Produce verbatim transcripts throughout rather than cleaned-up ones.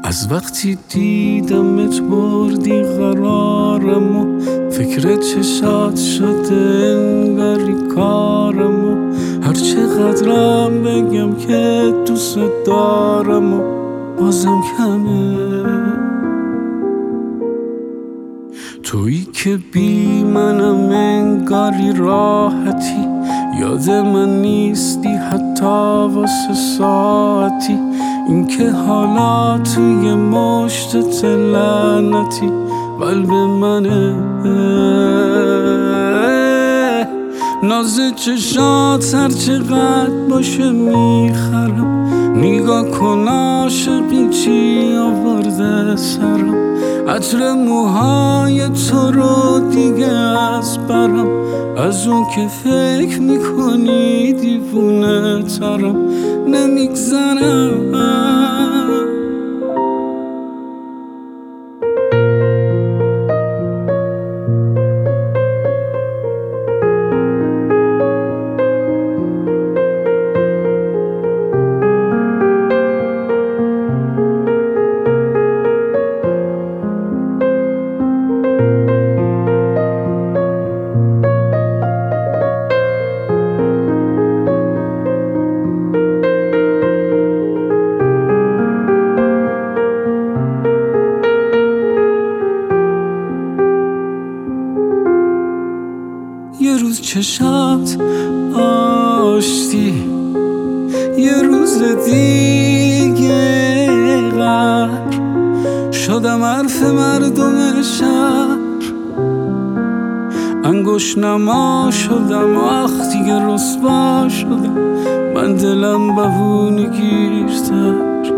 از وقتی دیدمت بردی قرارم و فکر چشات شده انگاری کارم و هر چقدرم بگم که دوست دارم و بازم کمه. تویی که بی منم انگاری راحتی، یاد من نیستی حتی واسه ساعتی. این که حالا توی مشتت لعنتی قلب منه. ناز چشات هر چقدر باشه میخرم، نگاه کن عاشقی چی آورده سرم. عطر موهای تو رو دیگه از برم، از اون که فکر میکنی دیوونه ترم نمیگذرم. یه روز چشات آشتی، یه روز دیگه غر شدم حرف مردم شهر. انگوش نما شدم آخ دیگه رسوا شدم، من دلم بهونه گیرتر.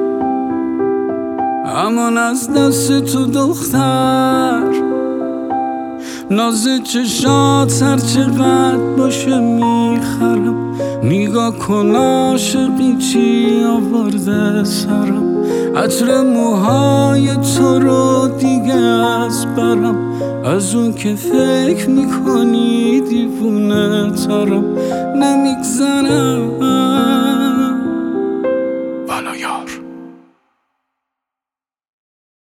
امان از دست تو دختر، ناز چشات هر چقدر باشه میخرم. نگاه کن عاشقی چی آورده سرم. عطر موهای تو رو دیگه از برم، از اون که فکر میکنی دیوونه ترم نمیگذرم.